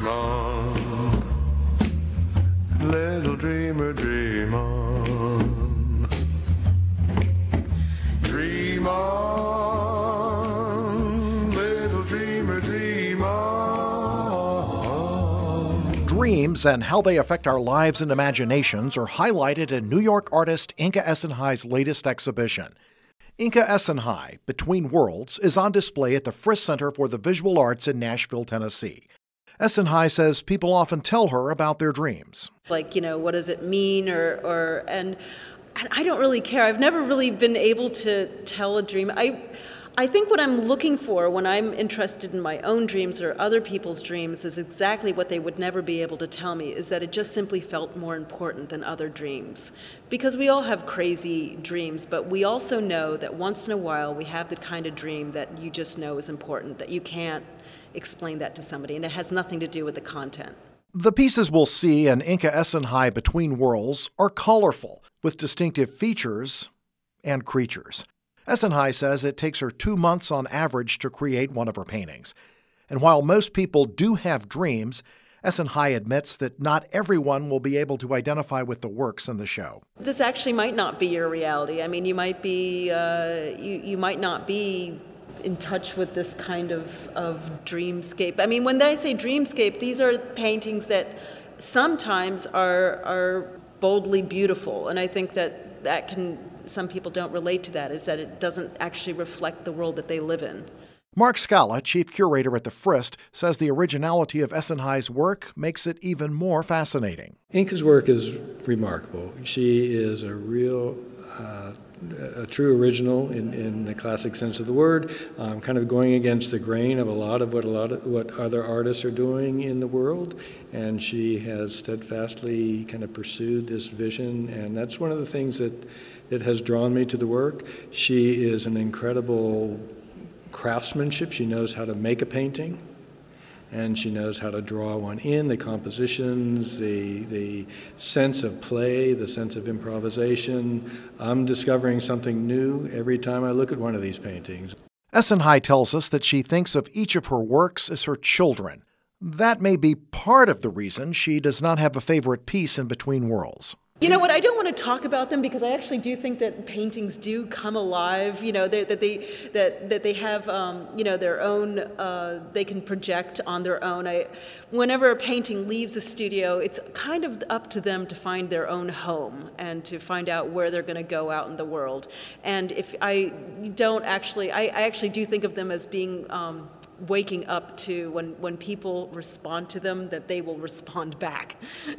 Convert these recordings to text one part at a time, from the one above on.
dream on. Little dreamer, dream on. Dream on, little dreamer, dream on. Dreams and how they affect our lives and imaginations are highlighted in New York artist Inka Essenhei's latest exhibition. Inka Essenhei, Between Worlds, is on display at the Frist Center for the Visual Arts in Nashville, Tennessee. Essenhei says people often tell her about their dreams. Like, what does it mean? And I don't really care. I've never really been able to tell a dream. I think what I'm looking for when I'm interested in my own dreams or other people's dreams is exactly what they would never be able to tell me, is that it just simply felt more important than other dreams. Because we all have crazy dreams, but we also know that once in a while we have the kind of dream that you just know is important, that you can't explain that to somebody, and it has nothing to do with the content. The pieces we'll see in Inka Essenhei Between Worlds are colorful, with distinctive features and creatures. Essenhei says it takes her 2 months on average to create one of her paintings. And while most people do have dreams, Essenhei admits that not everyone will be able to identify with the works in the show. This actually might not be your reality. I mean, you might be, you might not be in touch with this kind of dreamscape. I mean, when I say dreamscape, these are paintings that sometimes are boldly beautiful, and I think that some people don't relate to that, is that it doesn't actually reflect the world that they live in. Mark Scala, chief curator at the Frist, says the originality of Essenhei's work makes it even more fascinating. Inka's work is remarkable. She is a true original in the classic sense of the word, kind of going against the grain of a lot of what other artists are doing in the world, and she has steadfastly kind of pursued this vision, and that's one of the things that has drawn me to the work. She is an incredible craftsmanship. She knows how to make a painting, and she knows how to draw one in, the compositions, the sense of play, the sense of improvisation. I'm discovering something new every time I look at one of these paintings. Essenhei tells us that she thinks of each of her works as her children. That may be part of the reason she does not have a favorite piece in Between Worlds. You know what, I don't want to talk about them because I actually do think that paintings do come alive, that they have, their own, they can project on their own. Whenever a painting leaves a studio, it's kind of up to them to find their own home and to find out where they're going to go out in the world. And if I actually do think of them as being waking up to when people respond to them, that they will respond back.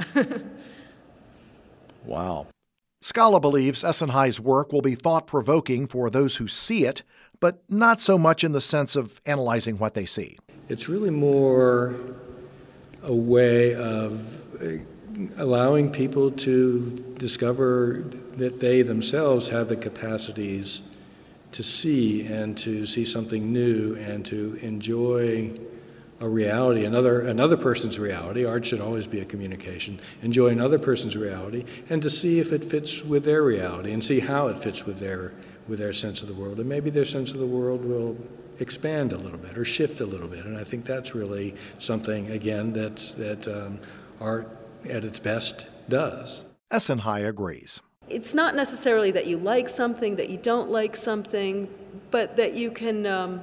Wow. Scala believes Essenhei's work will be thought-provoking for those who see it, but not so much in the sense of analyzing what they see. It's really more a way of allowing people to discover that they themselves have the capacities to see and to see something new and to enjoy a reality, another person's reality. Art should always be a communication. Enjoy another person's reality and to see if it fits with their reality and see how it fits with their sense of the world. And maybe their sense of the world will expand a little bit or shift a little bit. And I think that's really something, again, that art at its best does. Essenhei agrees. It's not necessarily that you like something, that you don't like something, but that you can...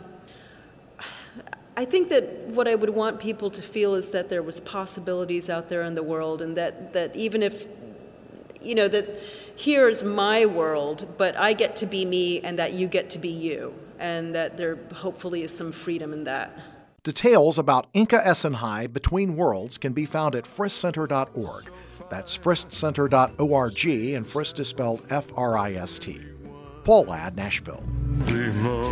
I think that what I would want people to feel is that there was possibilities out there in the world, and that even if, that here's my world, but I get to be me and that you get to be you, and that there hopefully is some freedom in that. Details about Inka Essenhei Between Worlds can be found at fristcenter.org. That's fristcenter.org, and Frist is spelled F-R-I-S-T. Paul Ladd, Nashville.